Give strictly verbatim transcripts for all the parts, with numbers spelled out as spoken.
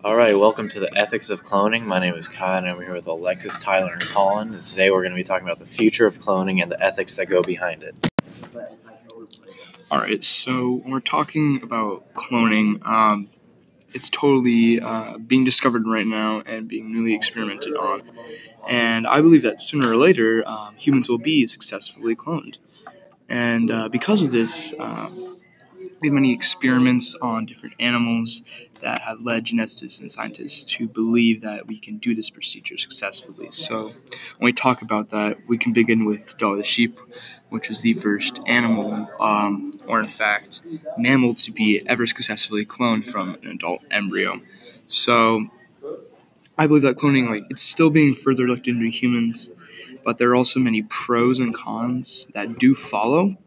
All right, welcome to the Ethics of Cloning. My name is Kai, and I'm here with Alexis, Tyler, and Colin. And today we're going to be talking about the future of cloning and the ethics that go behind it. All right, so when we're talking about cloning, um, it's totally uh, being discovered right now and being newly experimented on. And I believe that sooner or later, um, humans will be successfully cloned. And uh, because of this, um, we have many experiments on different animals that have led geneticists and scientists to believe that we can do this procedure successfully. So when we talk about that, we can begin with Dolly the sheep, which was the first animal, um, or in fact, mammal to be ever successfully cloned from an adult embryo. So I believe that cloning, like, it's still being further looked into humans, but there are also many pros and cons that do follow.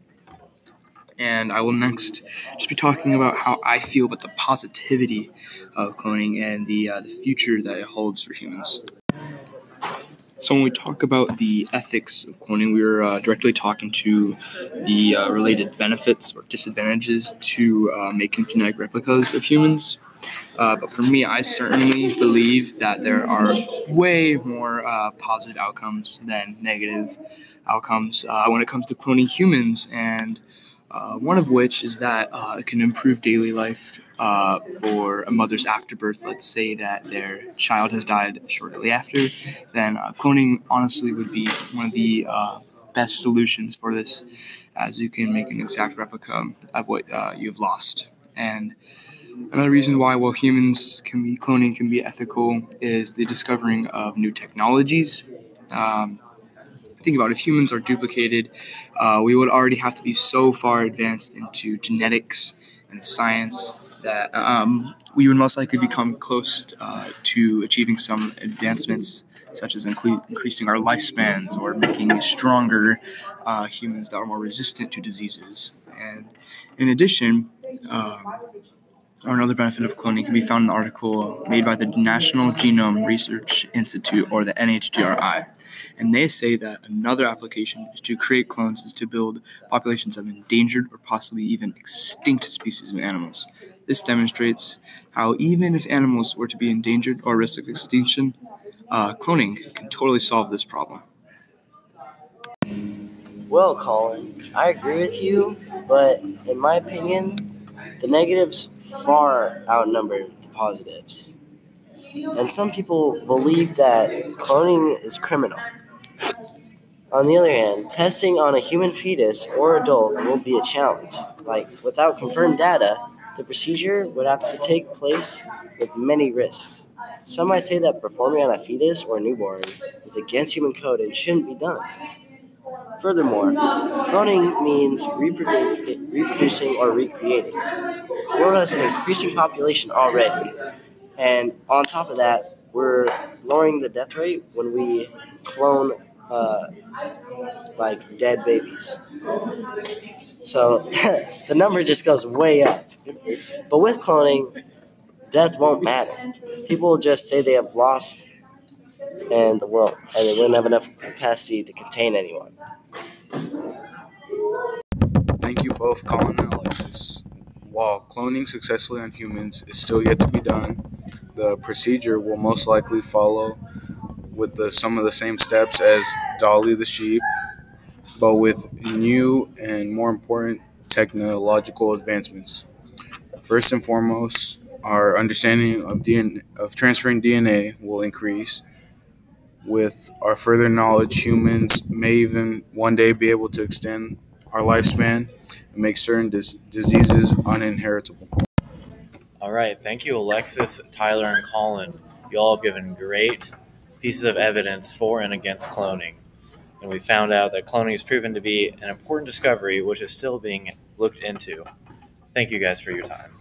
And I will next just be talking about how I feel about the positivity of cloning and the uh, the future that it holds for humans. So when we talk about the ethics of cloning, we are uh, directly talking to the uh, related benefits or disadvantages to uh, making genetic replicas of humans. Uh, but for me, I certainly believe that there are way more uh, positive outcomes than negative outcomes uh, when it comes to cloning humans, and uh, one of which is that uh, it can improve daily life uh, for a mother's afterbirth. Let's say that their child has died shortly after, then uh, cloning honestly would be one of the uh, best solutions for this, as you can make an exact replica of what uh, you've lost. And another reason why, while humans can be cloning can be ethical, is the discovering of new technologies. Um, think about it, if humans are duplicated, uh, we would already have to be so far advanced into genetics and science that um, we would most likely become close uh, to achieving some advancements, such as incre- increasing our lifespans or making stronger uh, humans that are more resistant to diseases. And in addition, um, or another benefit of cloning can be found in an article made by the National Genome Research Institute, or the N H G R I. And they say that another application is to create clones is to build populations of endangered or possibly even extinct species of animals. This demonstrates how even if animals were to be endangered or at risk of extinction, uh, cloning can totally solve this problem. Well, Colin, I agree with you, but in my opinion, the negatives far outnumber the positives. And some people believe that cloning is criminal. On the other hand, testing on a human fetus or adult will be a challenge. Like, without confirmed data, the procedure would have to take place with many risks. Some might say that performing on a fetus or newborn is against human code and shouldn't be done. Furthermore, cloning means reprodu- reproducing or recreating. The world has an increasing population already, and on top of that, we're lowering the death rate when we clone uh, like dead babies. So the number just goes way up. But with cloning, death won't matter. People will just say they have lost and the world, and they wouldn't have enough capacity to contain anyone. Thank you both, Colin and Alexis. While cloning successfully on humans is still yet to be done, the procedure will most likely follow with the, some of the same steps as Dolly the sheep, but with new and more important technological advancements. First and foremost, our understanding of D N A, of transferring D N A will increase. With our further knowledge, humans may even one day be able to extend our lifespan and make certain dis- diseases uninheritable. All right, thank you, Alexis, Tyler, and Colin. You all have given great pieces of evidence for and against cloning. And we found out that cloning has proven to be an important discovery which is still being looked into. Thank you guys for your time.